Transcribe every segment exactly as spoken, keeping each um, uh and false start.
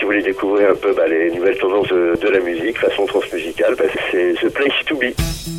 voulez découvrir un peu bah, les nouvelles tendances de, de la musique, façon transmusicale, bah, c'est The Place to Be.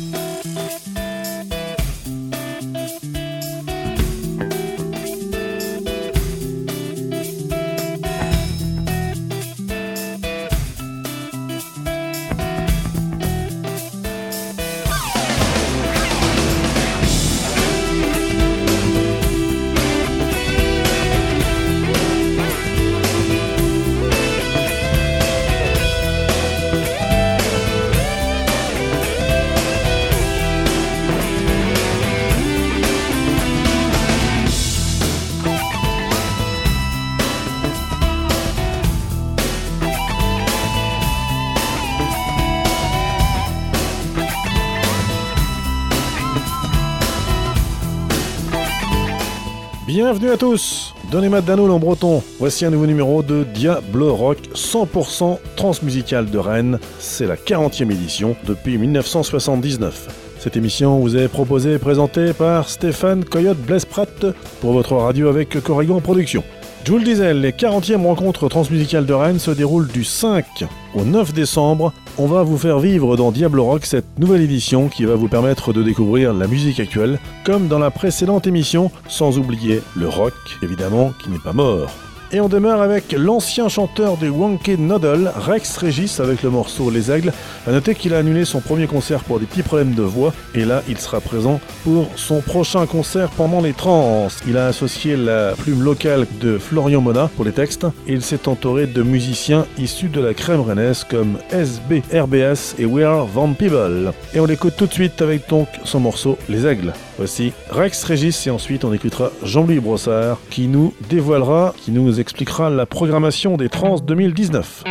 Bienvenue à tous, Donnez-moi Danoul en breton. Voici un nouveau numéro de Diablo Rock cent pour cent transmusical de Rennes. C'est la quarantième édition depuis dix-neuf cent soixante-dix-neuf. Cette émission vous est proposée et présentée par Stéphane Coyote Blespratt pour votre radio avec Corrigan Productions. Je vous le disais, les quarantièmes rencontres transmusicales de Rennes se déroulent du cinq au neuf décembre. On va vous faire vivre dans Diablo Rock cette nouvelle édition qui va vous permettre de découvrir la musique actuelle, comme dans la précédente émission, sans oublier le rock, évidemment, qui n'est pas mort. Et on démarre avec l'ancien chanteur des Wonky Noodle, Rex Regis, avec le morceau Les Aigles. A noter qu'il a annulé son premier concert pour des petits problèmes de voix, et là, il sera présent pour son prochain concert pendant les trans. Il a associé la plume locale de Florian Mona pour les textes, et il s'est entouré de musiciens issus de la crème rennaise comme S B R B S et We Are Van People. Et on l'écoute tout de suite avec donc son morceau Les Aigles. Voici Rex Regis, et ensuite on écoutera Jean-Louis Brossard qui nous dévoilera, qui nous expliquera la programmation des Trans deux mille dix-neuf.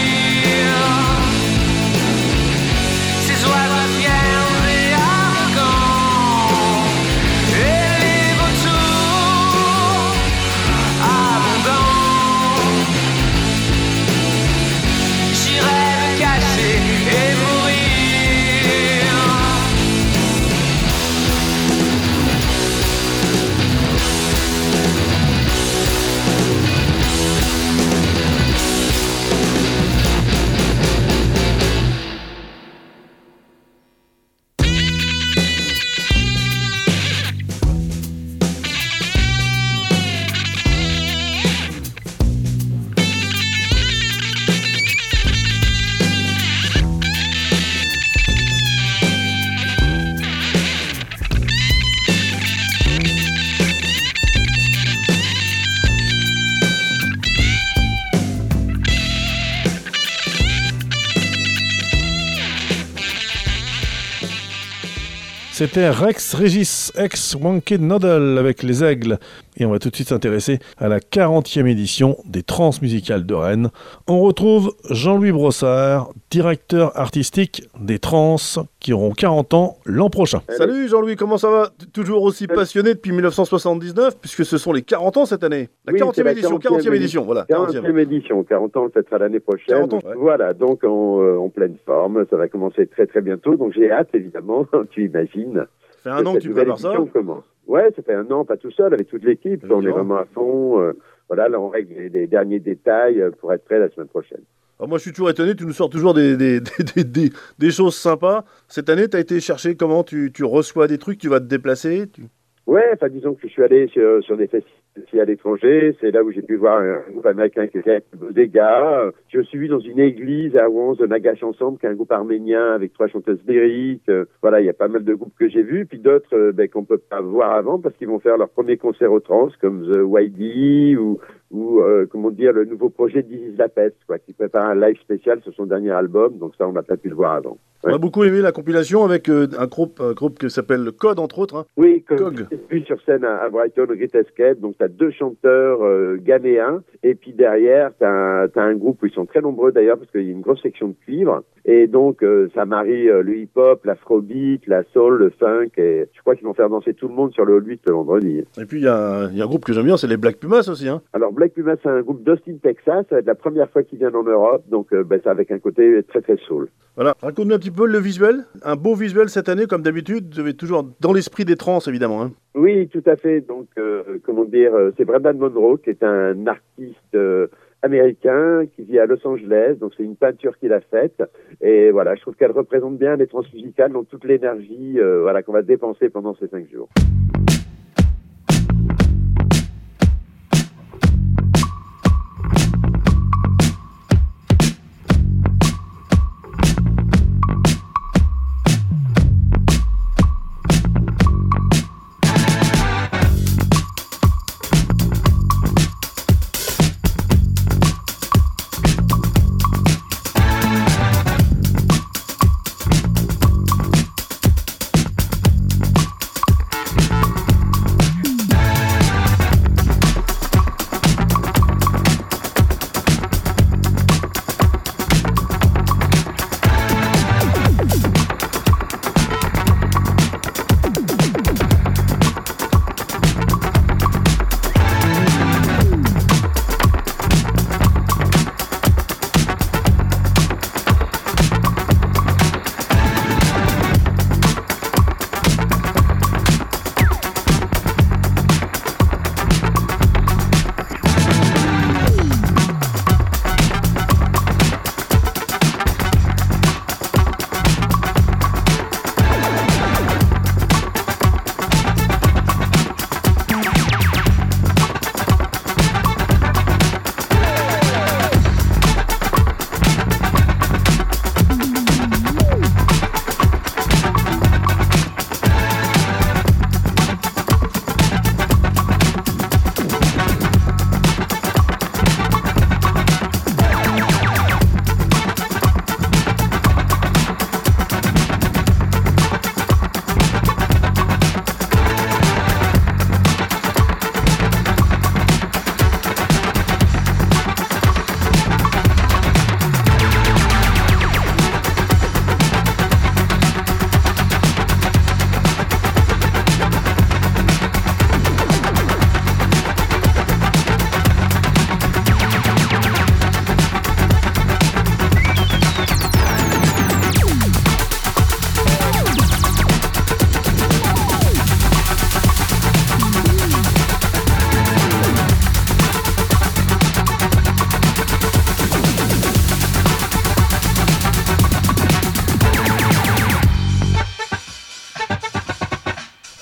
Ces oiseaux fiers et arrogants C'était Rex Regis, ex-Wanted Noodle avec les Aigles. Et on va tout de suite s'intéresser à la quarantième édition des Transmusicales de Rennes. On retrouve Jean-Louis Brossard, directeur artistique des Trans, qui auront quarante ans l'an prochain. Salut Jean-Louis, comment ça va? Toujours aussi passionné depuis mille neuf cent soixante-dix-neuf, puisque ce sont les quarante ans cette année. La oui, quarantième la édition, quarantième édition, voilà. quarantième édition, quarante ans, on le fêtera l'année prochaine. quarante ans, ouais. Voilà, donc en, euh, en pleine forme, ça va commencer très très bientôt, donc j'ai hâte évidemment, tu imagines. Ça fait un an que tu prépares ça? Commence. Ouais, ça fait un an, pas tout seul, avec toute l'équipe, on est vraiment à fond. Euh, voilà, là on règle les, les derniers détails pour être prêt la semaine prochaine. Alors moi je suis toujours étonné, tu nous sors toujours des, des, des, des, des, des choses sympas. Cette année, tu as été chercher comment tu, tu reçois des trucs, tu vas te déplacer tu... Ouais, enfin disons que je suis allé sur, sur des festivals à l'étranger, c'est là où j'ai pu voir un groupe américain qui fait des gars. Je suis vu dans une église à Rouen de Nagash Ensemble, qui est un groupe arménien avec trois chanteuses lyriques. Euh, voilà, il y a pas mal de groupes que j'ai vus, puis d'autres euh, ben, qu'on peut pas voir avant parce qu'ils vont faire leur premier concert au trans, comme The Y D ou ou euh, comment dire le nouveau projet d'Isis La Peste, quoi, qui prépare un live spécial sur son dernier album. Donc ça, on n'a pas pu le voir avant. Ouais. On a beaucoup aimé la compilation avec euh, un groupe, un groupe qui s'appelle Code entre autres. Hein. Oui, Cog. Puis sur scène à, à Brighton, au Great Escape. Donc t'as deux chanteurs euh, ghanéens, et puis derrière t'as un, t'as un groupe où ils sont très nombreux d'ailleurs parce qu'il y a une grosse section de cuivre, et donc euh, ça marie euh, le hip-hop, l'afrobeat, la soul, le funk, et je crois qu'ils vont faire danser tout le monde sur le Hall huit le vendredi. Et puis il y, y a un groupe que j'aime bien, c'est les Black Pumas aussi. Hein. Alors Black Pumas, c'est un groupe d'Austin, Texas, ça va être la première fois qu'ils viennent en Europe, donc euh, ben, c'est avec un côté très très soul. Voilà, raconte-nous un petit peu le visuel, un beau visuel cette année comme d'habitude, vous avez toujours dans l'esprit des trans évidemment. Hein. Oui, tout à fait. Donc, euh, comment dire, euh, c'est Brendan Monroe qui est un artiste euh, américain qui vit à Los Angeles. Donc, c'est une peinture qu'il a faite. Et voilà, je trouve qu'elle représente bien les transmusicales, donc toute l'énergie euh, voilà, qu'on va dépenser pendant ces cinq jours.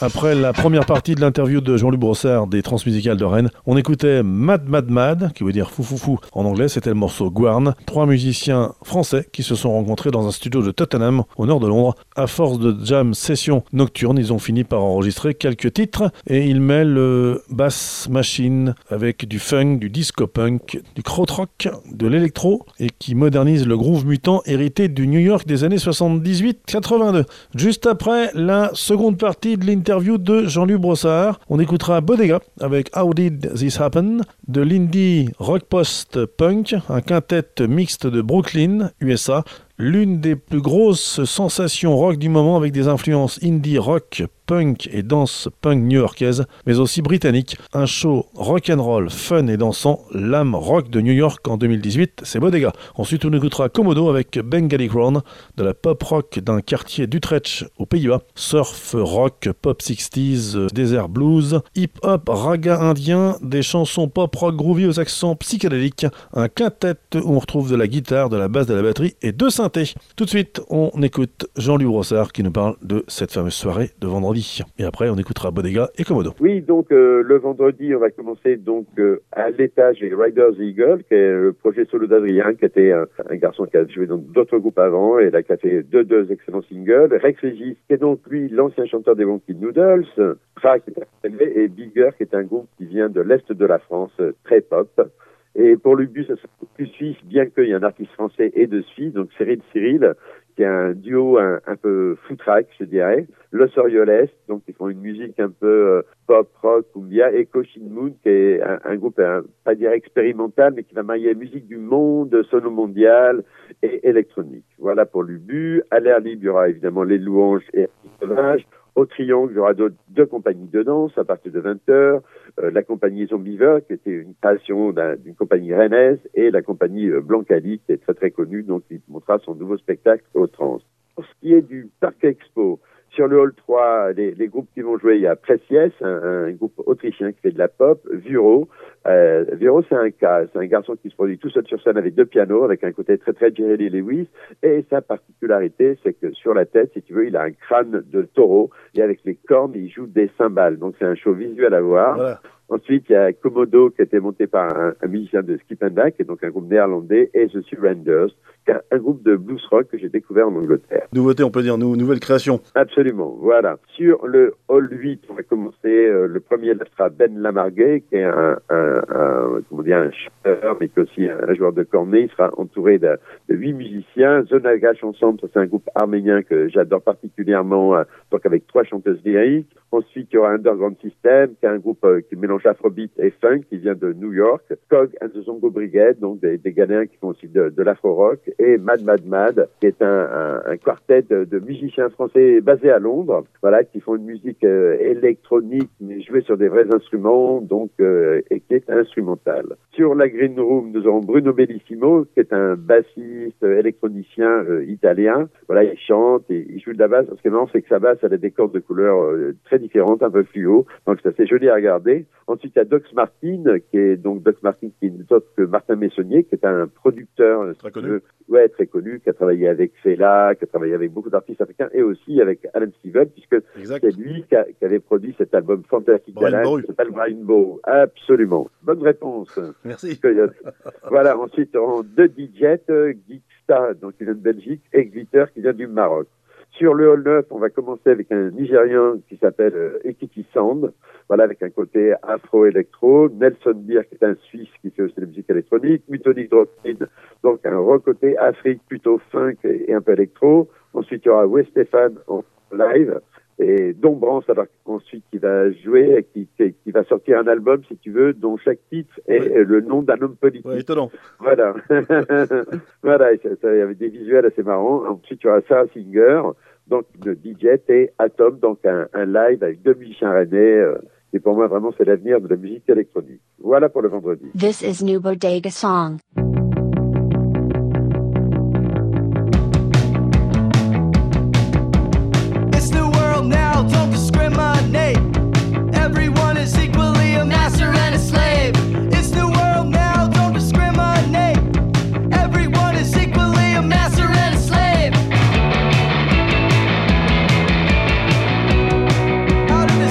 Après la première partie de l'interview de Jean-Luc Brossard des Transmusicales de Rennes, on écoutait Mad Mad Mad, qui veut dire fou fou fou en anglais, c'était le morceau Gwarn. Trois musiciens français qui se sont rencontrés dans un studio de Tottenham, au nord de Londres. À force de jam session nocturne, ils ont fini par enregistrer quelques titres et ils mêlent euh, bass machine avec du funk, du disco punk, du krautrock, de l'électro et qui modernise le groove mutant hérité du New York des années soixante-dix-huit quatre-vingt-deux. Juste après la seconde partie de l'interview de Jean-Luc Brossard, on écoutera Bodega avec How Did This Happen, de l'indie rock post-punk, un quintet mixte de Brooklyn, U S A, l'une des plus grosses sensations rock du moment avec des influences indie rock, punk et danse punk new-yorkaise, mais aussi britannique. Un show rock'n'roll, fun et dansant, l'âme rock de New York en deux mille dix-huit, c'est Bodega. Ensuite, on écoutera Komodo avec Bengali Crown, de la pop rock d'un quartier d'Utrecht aux Pays-Bas, surf rock, pop sixties, desert blues, hip-hop, raga indien, des chansons pop rock groovy aux accents psychédéliques, un quintet où on retrouve de la guitare, de la basse, de la batterie et deux synthés. Tout de suite, on écoute Jean-Luc Brossard qui nous parle de cette fameuse soirée de vendredi. Et après, on écoutera Bodega et Komodo. Oui, donc euh, le vendredi, on va commencer donc euh, à l'étage les Riders Eagle, qui est le projet solo d'Adrien, qui était un, un garçon qui a joué dans d'autres groupes avant, et là qui a fait deux, deux excellents singles. Rex Regis, qui est donc lui l'ancien chanteur des Wonky Noodles, Fra, qui est un élevé, et Bigger, qui est un groupe qui vient de l'Est de la France, très pop. Et pour le but, ça sera plus suisse, bien qu'il y ait un artiste français et deux Suisses, donc Cyril Cyril, qui est un duo un, un peu footrack, je dirais. Los Orioles, donc ils font une musique un peu euh, pop, rock, cumbia, et Cochin Moon, qui est un, un groupe, un, pas dire expérimental, mais qui va marier musique du monde, sono mondial et électronique. Voilà pour l'Ubu. À l'air libre, il y aura évidemment les Louanges et Sauvage. Au Triangle, il y aura deux, deux compagnies de danse à partir de vingt heures. Euh, la compagnie Zombiver, qui était une création d'un, d'une compagnie rennaise, et la compagnie euh, Blancali, qui est très très connue, donc il montrera son nouveau spectacle au Trans. Pour ce qui est du Parc Expo, sur le hall trois, les, les groupes qui vont jouer, il y a Precious, un, un groupe autrichien qui fait de la pop, Vuro. Euh, Vuro, c'est un cas, c'est un garçon qui se produit tout seul sur scène avec deux pianos, avec un côté très très Jerry Lee Lewis, et sa particularité, c'est que sur la tête, si tu veux, il a un crâne de taureau, et avec les cornes, il joue des cymbales. Donc c'est un show visuel à voir. Voilà. Ensuite, il y a Komodo qui a été monté par un, un musicien de Skipendak, qui est donc un groupe néerlandais, et The Surrenders, qui est un groupe de blues rock que j'ai découvert en Angleterre. Nouveauté, on peut dire, nou- nouvelle création. Absolument, voilà. Sur le hall huit, on va commencer, euh, le premier là sera Ben Lamarguet, qui est un, un, un, comment dire, un chanteur, mais qui est aussi un, un joueur de cornet. Il sera entouré de, de huit musiciens. Zonagash Ensemble, c'est un groupe arménien que j'adore particulièrement, euh, donc avec trois chanteuses lyriques. Ensuite, il y aura Underground System, qui est un groupe euh, qui mélange afrobeat et funk, qui vient de New York. Cog and the Zongo Brigade, donc des, des Ghanéens qui font aussi de, de l'afro-rock. Et Mad Mad Mad, qui est un, un, un quartet de, de musiciens français basés à Londres, voilà, qui font une musique euh, électronique, mais jouée sur des vrais instruments, donc euh, et qui est instrumentale. Sur la Green Room, nous aurons Bruno Bellissimo, qui est un bassiste euh, électronicien euh, italien. Voilà, il chante et il joue de la basse. Ce qui est marrant, c'est que sa basse, elle a des cordes de couleurs euh, très différentes, un peu fluo, donc c'est assez joli à regarder. Ensuite, il y a Dox Martin, qui est donc Dox Martin, qui est une autre que Martin Messonnier, qui est un producteur très connu. Euh, ouais, très connu, qui a travaillé avec Fela, qui a travaillé avec beaucoup d'artistes africains, et aussi avec Alan Stevens, puisque exact. C'est lui qui, a, qui avait produit cet album fantastique d'Alan, qui s'appelle Rainbow. Absolument. Bonne réponse. Merci. Voilà, ensuite, on deux D J, Geeksta, donc qui vient de Belgique, et Glitter, qui vient du Maroc. Sur le hall neuf, on va commencer avec un Nigérian qui s'appelle euh, Ekiti Sound, voilà, avec un côté afro-électro. Nelson Beer, qui est un Suisse qui fait aussi de la musique électronique. Mutonic Doctrine, donc un recôté Afrique plutôt funk et, et un peu électro. Ensuite, il y aura Wes Stéphane en live. Et Dombrance, alors ensuite qui va jouer, qui, qui, qui va sortir un album, si tu veux, dont chaque titre est ouais. le nom d'un homme politique. Ouais, étonnant. Voilà. Voilà, ça, ça, il y avait des visuels assez marrants. Ensuite, il y aura Sarah Singer, donc le D J, et Atom, donc un, un live avec deux musiciens rennais. Euh, et pour moi, vraiment, c'est l'avenir de la musique électronique. Voilà pour le vendredi. This is New Bodega Song. Don't discriminate. Everyone is equally a master and a slave. It's the world now, don't discriminate. Everyone is equally a master and a slave. How did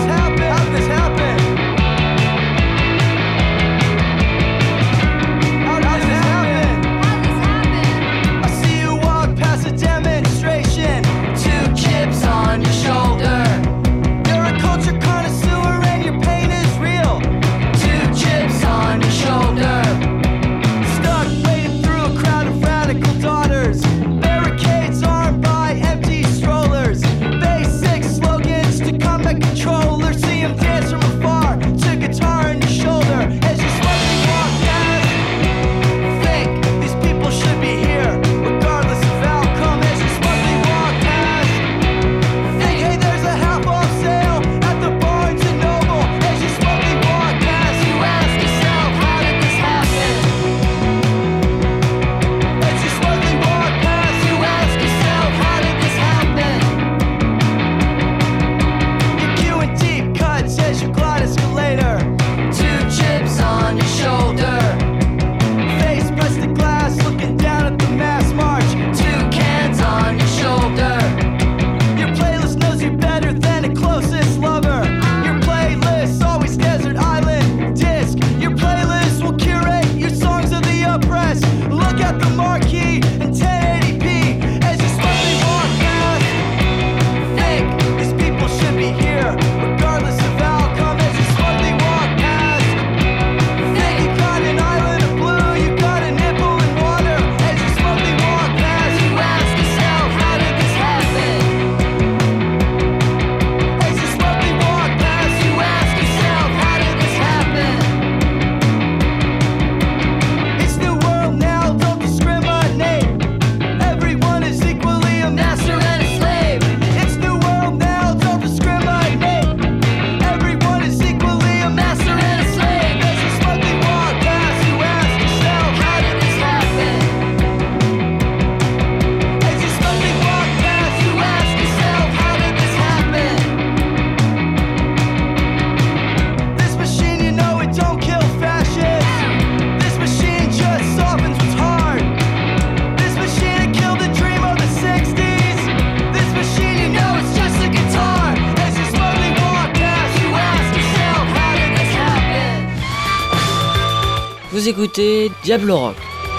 Vous écoutez Diablo Rock.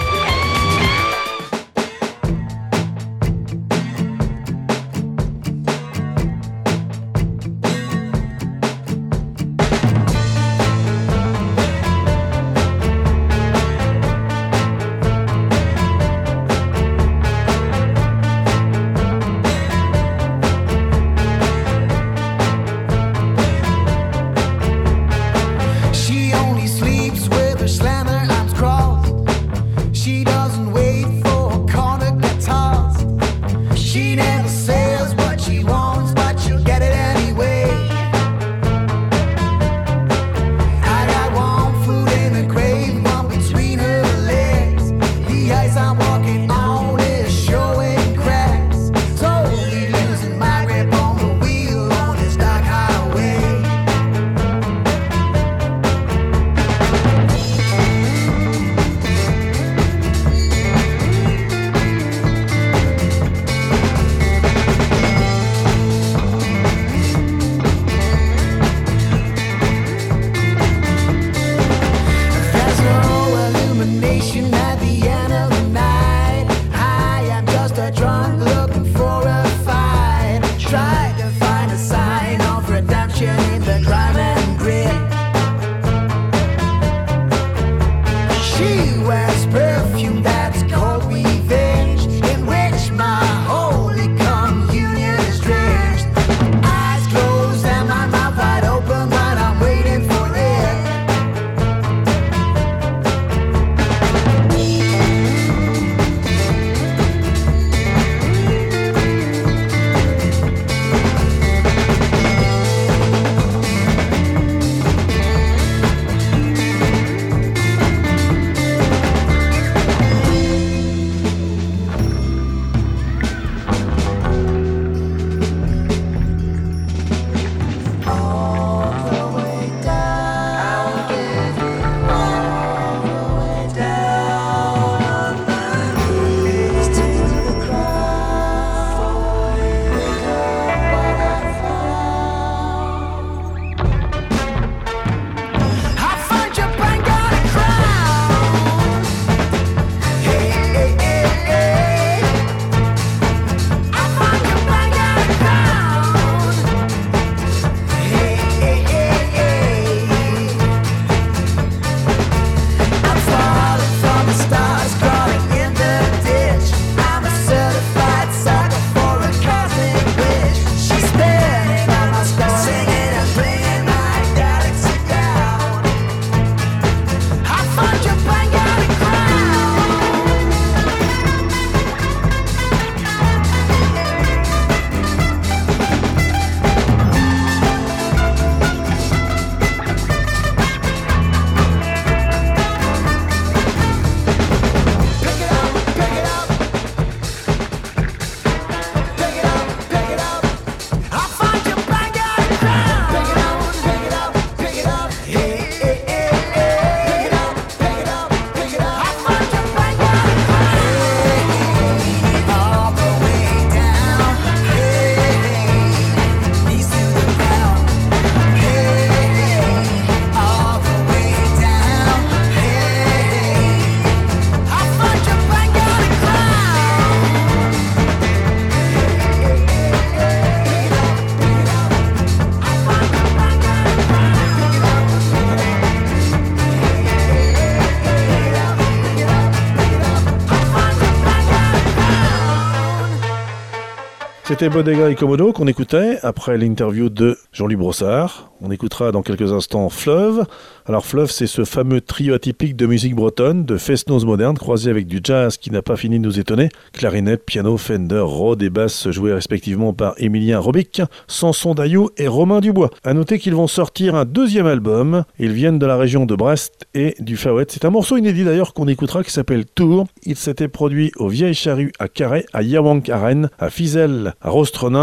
C'était Bodega et Komodo qu'on écoutait après l'interview de Jean-Louis Brossard. On écoutera dans quelques instants Fleuve. Alors Fleuve, c'est ce fameux trio atypique de musique bretonne, de fest-noz moderne, croisé avec du jazz qui n'a pas fini de nous étonner. Clarinette, piano, Fender, Rhodes et basse joués respectivement par Émilien Robic, Samson Daillou et Romain Dubois. À noter qu'ils vont sortir un deuxième album. Ils viennent de la région de Brest et du Faouët. C'est un morceau inédit d'ailleurs qu'on écoutera qui s'appelle Tour. Il s'était produit aux Vieilles Charrues à Carhaix, à Yawang à Rennes, à Fizelle, à Rostronin,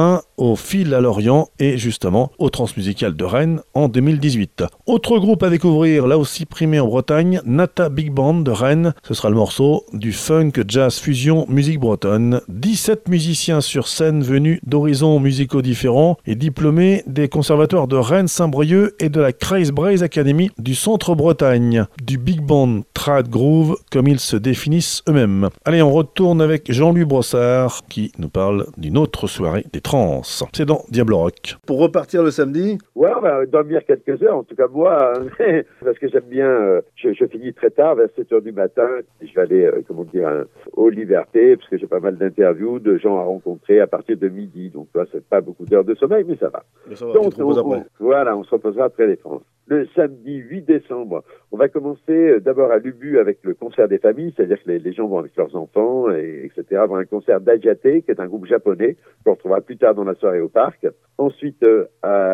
au Fil à Lorient et justement au Transmusical de Rennes en deux mille dix-huit. Autre groupe à découvrir, là aussi primé en Bretagne, Nata Big Band de Rennes. Ce sera le morceau du funk jazz fusion musique bretonne. dix-sept musiciens sur scène venus d'horizons musicaux différents et diplômés des conservatoires de Rennes, Saint-Brieuc et de la Craze Braze Academy du Centre Bretagne. Du Big Band Trad Groove comme ils se définissent eux-mêmes. Allez, on retourne avec Jean-Louis Brossard qui nous parle d'une autre soirée des trans. C'est dans Diable Rock. Pour repartir le samedi, Ouais, on va dormir quelques heures, en tout cas moi, hein, parce que j'aime bien, euh, je, je finis très tard, vers sept heures du matin, je vais aller, euh, comment dire, hein, aux Libertés, parce que j'ai pas mal d'interviews de gens à rencontrer à partir de midi, donc là, c'est pas beaucoup d'heures de sommeil, mais ça va. mais ça va, Donc, tu te reposes on- après. on- voilà, on se reposera après les trans. Le samedi huit décembre, on va commencer euh, d'abord à Lubu avec le concert des familles, c'est-à-dire que les, les gens vont avec leurs enfants, et, etc. Avoir un concert d'Adjate, qui est un groupe japonais, qu'on retrouvera plus tard dans la soirée au parc. Ensuite, euh,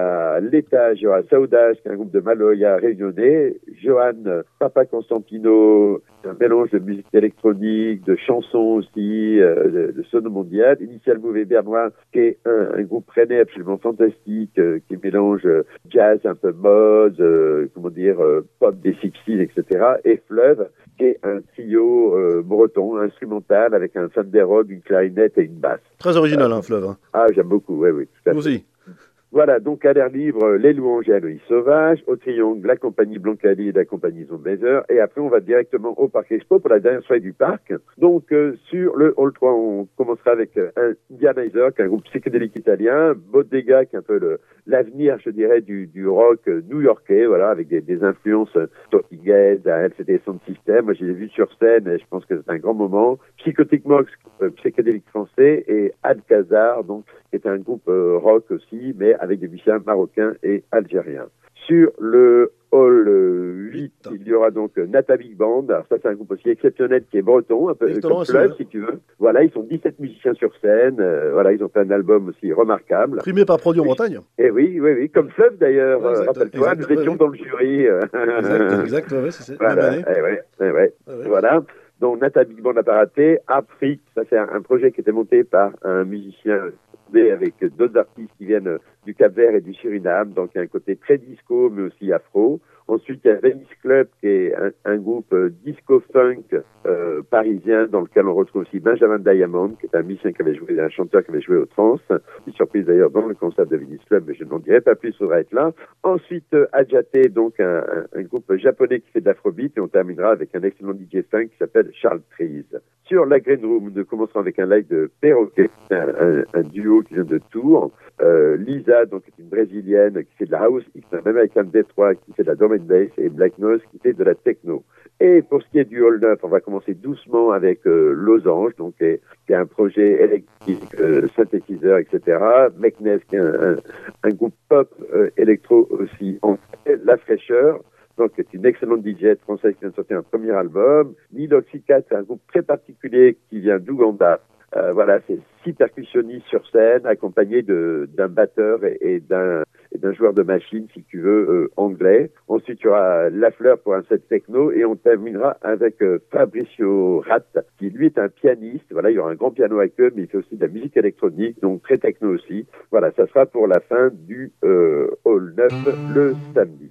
à l'étage, il y aura Saudage, qui est un groupe de Maloya réunionnais. Johan euh, Papa Constantino, un mélange de musique électronique, de chansons aussi, euh, de, de sono mondial. Initial Move Bernois, qui est un, un groupe rennais absolument fantastique, euh, qui mélange euh, jazz un peu mode, euh, comment dire, euh, pop des sixties, et cetera. Et Fleuve, qui est un trio euh, breton, instrumental, avec un Sanderog, une clarinette et une basse. Très original, hein, Fleuve. Hein. Ah, j'aime beaucoup, oui, oui, tout à Nous fait. aussi. Voilà, donc à l'air libre, les louanges et Aloïs Sauvage, au Triangle, la compagnie Blancali et la compagnie Zomblazer, et après on va directement au Parc Expo pour la dernière soirée du parc. Donc euh, sur le Hall trois, on commencera avec euh, un Indianizer, qui est un groupe psychédélique italien, Bottega, qui est un peu le, l'avenir, je dirais, du, du rock euh, new-yorkais, voilà, avec des, des influences euh, Talking Heads, L C D Sound System. Moi, je les ai vus sur scène et je pense que c'est un grand moment. Psychotic Mox, euh, psychédélique français, et Alcazar, donc, qui est un groupe euh, rock aussi, mais avec des musiciens marocains et algériens. Sur le hall euh, huit, il y aura donc euh, Nata Big Band. Alors ça, c'est un groupe aussi exceptionnel qui est breton, un peu Excellent, comme aussi, Fleuve, ouais. si tu veux. Voilà, ils sont dix-sept musiciens sur scène. Euh, voilà, ils ont fait un album aussi remarquable. Primé par Produit en Bretagne. Et oui, oui, oui, comme Fleuve d'ailleurs. Ouais, euh, exact, Rappelle-toi, exact, nous ouais, étions ouais. dans le jury. euh, Exact, exact, ouais, ouais, c'est ça. Même voilà, année. eh ouais, eh ouais. Ouais, ouais. Voilà. Donc, Nata Big Band n'a pas raté. Afrique, ça c'est un, un projet qui était monté par un musicien avec d'autres artistes qui viennent du Cap-Vert et du Suriname. Donc, il y a un côté très disco, mais aussi afro. Ensuite, il y a Venice Club, qui est un, un groupe euh, disco-funk euh, parisien, dans lequel on retrouve aussi Benjamin Diamond, qui est un musicien qui avait joué, un chanteur qui avait joué au trans. Une surprise d'ailleurs dans le concert de Venice Club, mais je n'en dirai pas plus, il faudra être là. Ensuite, euh, Adjate, donc un, un, un groupe japonais qui fait de l'afrobeat, et on terminera avec un excellent D J funk qui s'appelle Charles Trees. Sur la Green Room, nous commencerons avec un live de Perroquet, un, un, un duo qui vient de Tours. Euh, Lisa, donc, est une brésilienne qui fait de la house, même avec un Détroit qui fait de la drum and bass, et Black Nose qui fait de la techno. Et pour ce qui est du Hall neuf, on va commencer doucement avec euh, Losange, donc qui est, qui est un projet électrique, euh, synthétiseur, et cetera. Meknes, qui est un, un, un groupe pop euh, électro aussi. En fait, La Fraîcheur, donc c'est une excellente D J française qui vient de sortir un premier album. Niloxicat, c'est un groupe très particulier qui vient d'Ouganda. Euh, voilà, c'est six percussionnistes sur scène, accompagnés de, d'un batteur et, et d'un, et d'un joueur de machine, si tu veux, euh, anglais. Ensuite, il y aura La Fleur pour un set techno, et on terminera avec euh, Fabricio Rat, qui lui est un pianiste. Voilà, il y aura un grand piano avec eux, mais il fait aussi de la musique électronique, donc très techno aussi. Voilà, ça sera pour la fin du euh, Hall neuf le samedi.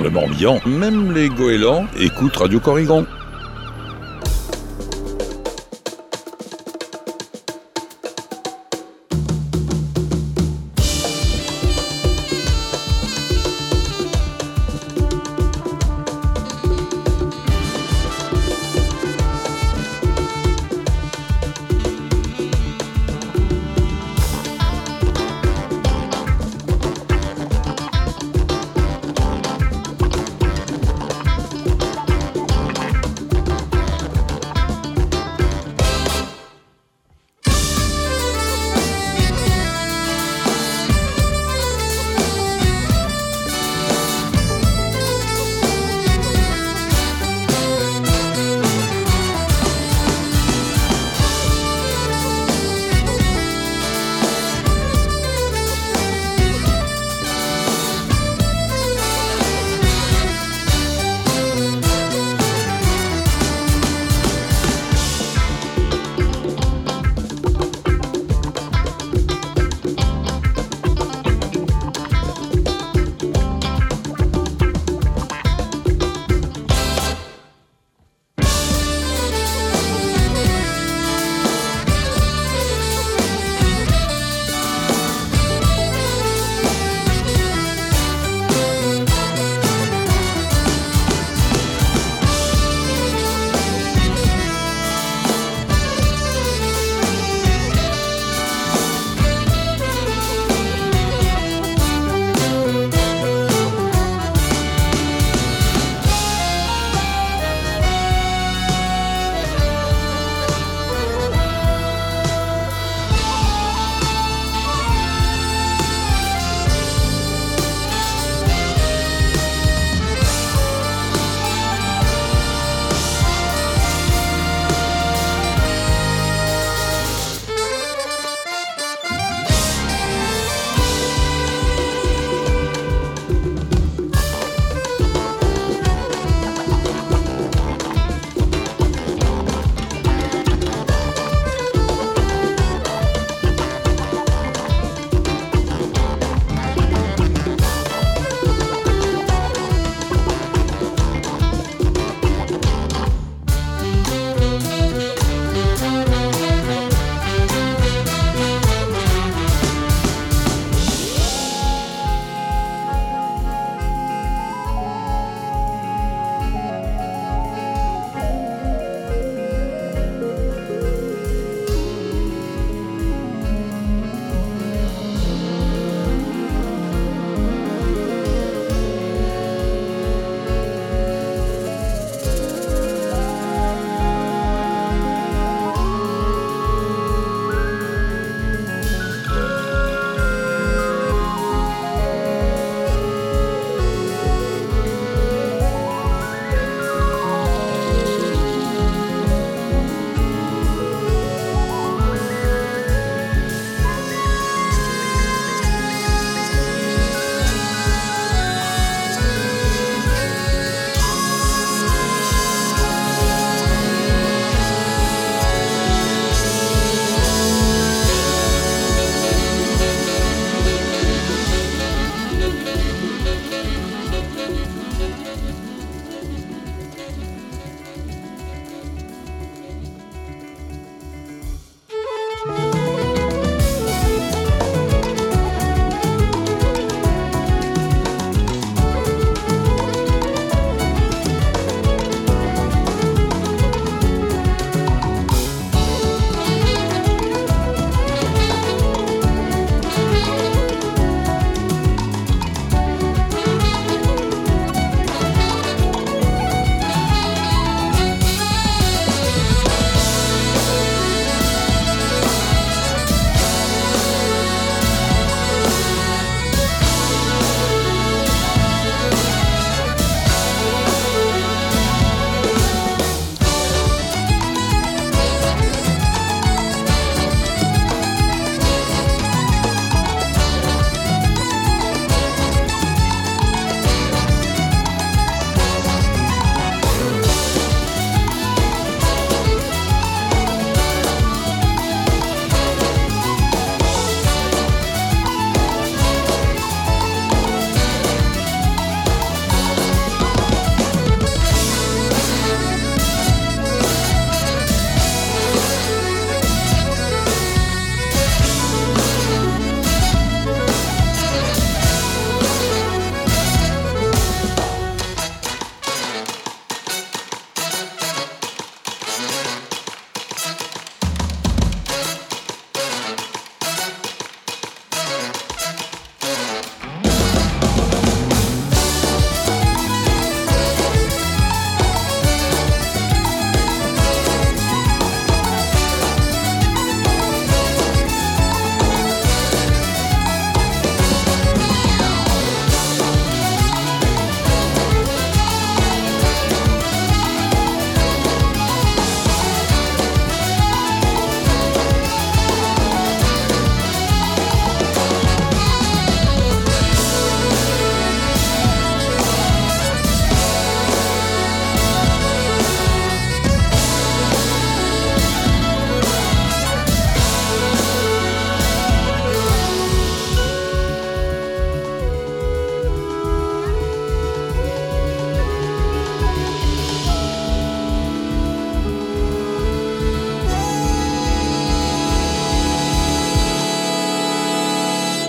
le Morbihan, même les goélands écoutent Radio Corrigan.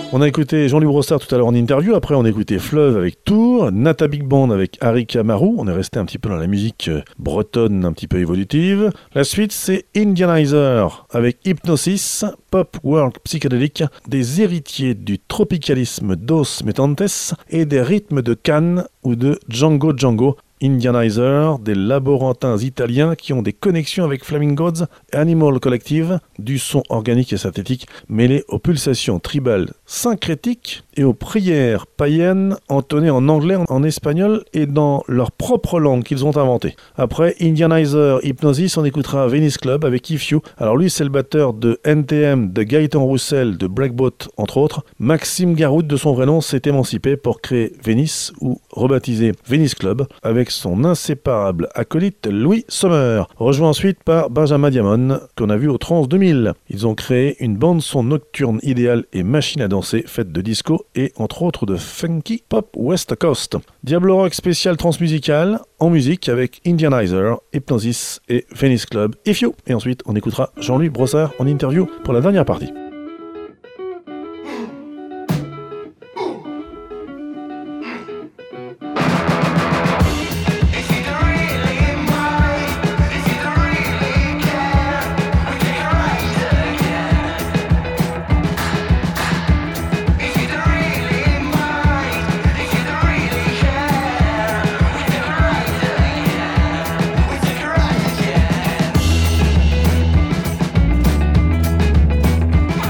On a écouté Jean-Louis Brossard tout à l'heure en interview, après on a écouté Fleuve avec Tour, Nata Big Band avec Harry Kamaru, on est resté un petit peu dans la musique bretonne un petit peu évolutive. La suite c'est Indianizer avec Hypnosis, pop world psychédélique, des héritiers du tropicalisme Dos Metantes et des rythmes de Cannes ou de Django Django. Indianizer, des laborantins italiens qui ont des connexions avec Flaming Gods et Animal Collective, du son organique et synthétique mêlé aux pulsations tribales syncrétiques et aux prières païennes entonnées en anglais, en espagnol et dans leur propre langue qu'ils ont inventée. Après Indianizer, Hypnosis, on écoutera Venice Club avec If You. Alors lui c'est le batteur de N T M, de Gaëtan Roussel, de Breakboat entre autres. Maxime Garoud de son vrai nom s'est émancipé pour créer Venice ou rebaptisé Venice Club avec son inséparable acolyte Louis Sommer, rejoint ensuite par Benjamin Diamond qu'on a vu au Trans deux mille. Ils ont créé une bande son nocturne idéale et machine à danser faite de disco et entre autres de funky pop West Coast. Diablo Rock spécial transmusical en musique avec Indianizer, Hypnosis et Venice Club, If You. Et ensuite on écoutera Jean-Louis Brossard en interview pour la dernière partie. We'll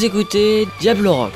Vous écoutez Diablo Rock.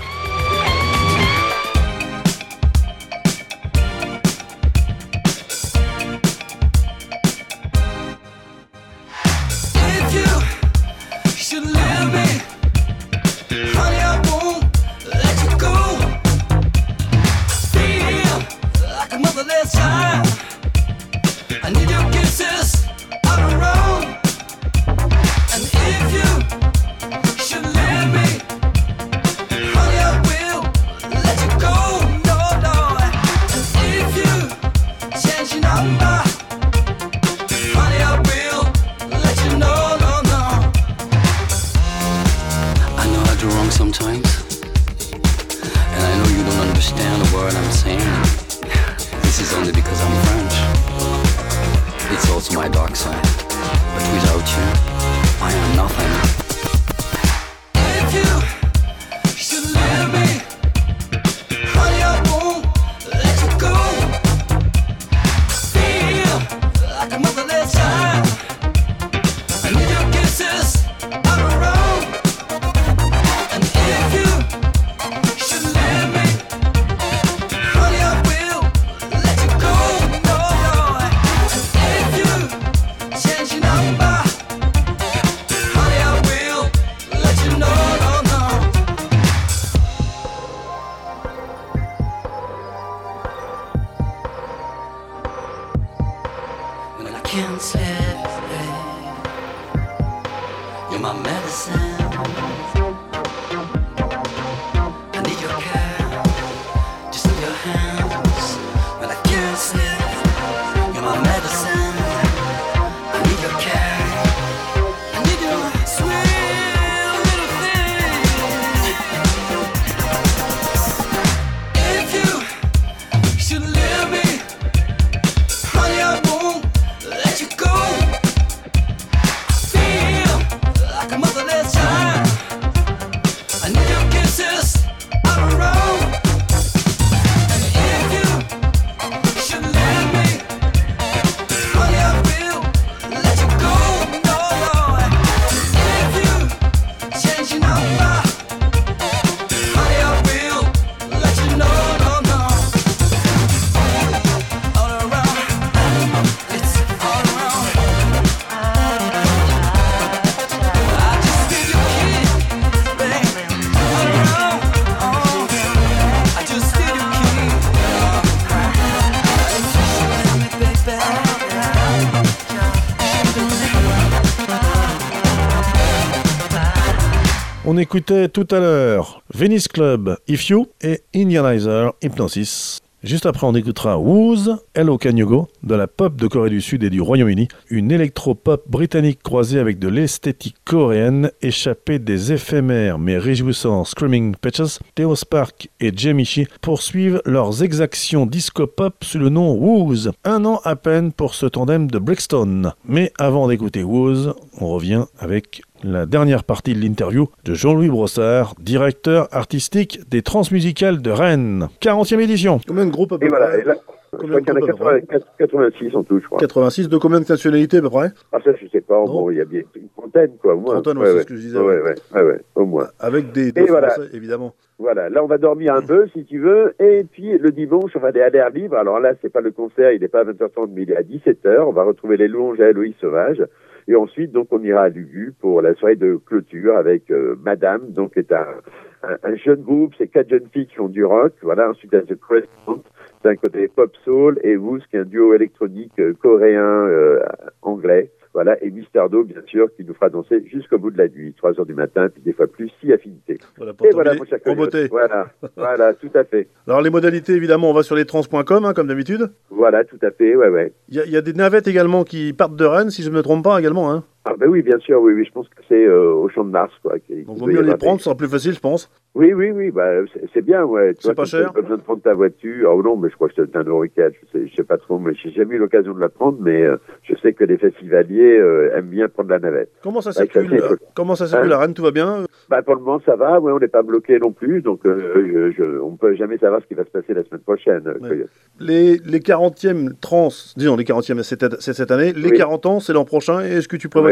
On écoutait tout à l'heure Venice Club, If You et Indianizer, Hypnosis. Juste après, on écoutera Wooz, Hello Can You Go, de la pop de Corée du Sud et du Royaume-Uni, une électro-pop britannique croisée avec de l'esthétique coréenne, échappée des éphémères mais réjouissants Screaming Petches. Theo Spark et Jemichi poursuivent leurs exactions disco-pop sous le nom Wooz, un an à peine pour ce tandem de Brixton. Mais avant d'écouter Wooz, on revient avec la dernière partie de l'interview de Jean-Louis Brossard, directeur artistique des Transmusicales de Rennes. quarantième édition. Combien de groupes à peu Et près voilà, et là, je crois qu'il y en a quatre-vingts, quatre-vingt-six en tout, je crois. quatre-vingt-six, de combien de nationalités à peu près? Ah ça, je sais pas, bon, il y a bien une trentaine, quoi, au moins. Trentaine, ouais, c'est ouais. ce que je disais. Ouais, ouais, ouais, ouais, au moins. Avec des, des Et Français, voilà. évidemment. Voilà, là on va dormir un peu si tu veux, et puis le dimanche on va aller à l'air libre. Alors là c'est pas le concert, il n'est pas à vingt heures trente mais il est à dix-sept heures, on va retrouver les louanges à Héloïse Sauvage, et ensuite donc on ira à Lugu pour la soirée de clôture avec euh, Madame, donc qui est un, un, un jeune groupe, c'est quatre jeunes filles qui font du rock, voilà, ensuite il y a The Crescent, c'est un côté pop soul, et Wooz qui est un duo électronique euh, coréen euh, anglais. Voilà, et Mistardo, bien sûr, qui nous fera danser jusqu'au bout de la nuit, trois heures du matin, puis des fois plus, si affinité. Voilà, pour et voilà, mon cher en beauté. Voilà, voilà, tout à fait. Alors, les modalités, évidemment, on va sur les trans point com, hein, comme d'habitude. Voilà, tout à fait, ouais, ouais. Il y, y a des navettes également qui partent de Rennes, si je ne me trompe pas, également. Hein. Ah ben oui, bien sûr, oui, oui, je pense que c'est euh, au Champ de Mars, quoi. Qui, Donc, qui vaut doit y mieux les avoir prendre, des- ce sera plus facile, je pense. Oui, oui, oui, bah, c'est, c'est bien, ouais. Tu C'est vois, pas comme cher. t'as pas besoin de prendre ta voiture. Oh non, mais je crois que c'est un euro quatre, je sais, je sais pas trop, mais j'ai jamais eu l'occasion de la prendre, mais euh, je sais que les festivaliers euh, aiment bien prendre la navette. Comment ça Ouais, circule ça, c'est- euh, Comment ça circule Hein à Rennes, tout va bien? Bah, pour le moment, ça va, ouais, on n'est pas bloqué non plus, donc euh, je, je, on peut jamais savoir ce qui va se passer la semaine prochaine. Ouais. Les, les quarantièmes trans, disons les quarantièmes, c'est cette, c'est cette année, les Oui. quarante ans, c'est l'an prochain. Est-ce que tu prévois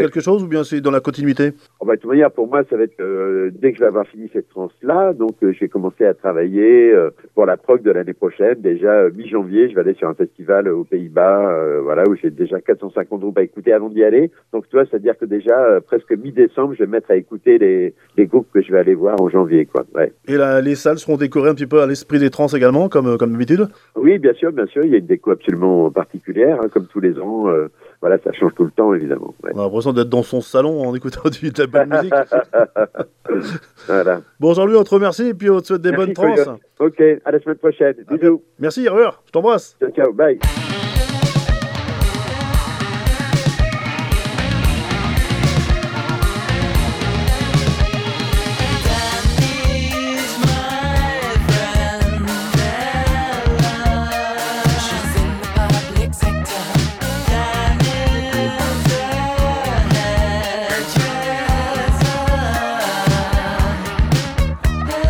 quelque chose ou bien c'est dans la continuité? Oh, bah, de toute manière, pour moi, ça va être euh, dès que je vais avoir fini cette transe-là, donc euh, je vais commencer à travailler euh, pour la prog de l'année prochaine. Déjà euh, mi-janvier, je vais aller sur un festival aux Pays-Bas, euh, voilà, où j'ai déjà quatre cent cinquante groupes à écouter avant d'y aller. Donc, tu vois, c'est-à-dire que déjà euh, presque mi-décembre, je vais me mettre à écouter les, les groupes que je vais aller voir en janvier, quoi. Ouais. Et là, les salles seront décorées un petit peu à l'esprit des trans également, comme comme d'habitude? Oui, bien sûr, bien sûr. Il y a une déco absolument particulière, hein, comme tous les ans. Euh, voilà, ça change tout le temps, évidemment. Ouais. On a l'impression d'être dans son salon en écoutant du, de la bonne musique. Voilà. Bon, Jean-Louis, on te remercie et puis on te souhaite des Merci, bonnes trans. Coyote. Ok, à la semaine prochaine. Bisous. Merci, au revoir. Je t'embrasse. Ciao, ciao, bye.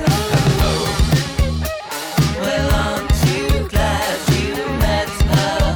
Well, aren't you glad you met her?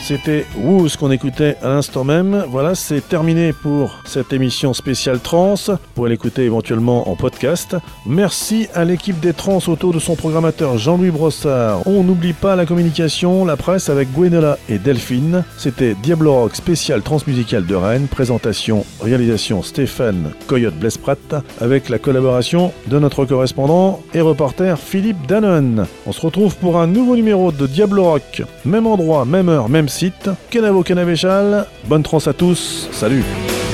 C'était Wooz qu'on écoutait à l'instant même. Voilà, c'est terminé pour cette émission spéciale trans. Vous pourrez l'écouter éventuellement en podcast. Merci à l'équipe des trans autour de son programmateur Jean-Louis Brossard. On n'oublie pas la communication, la presse avec Gwenola et Delphine. C'était Diablo Rock spécial transmusical de Rennes. Présentation, réalisation Stéphane Coyote Blesprat avec la collaboration de notre correspondant et reporter Philippe Danone. On se retrouve pour un nouveau numéro de Diablo Rock. Même endroit, même heure, même site. Kenavo Kenavechal. Bonne trans à tous. Salut.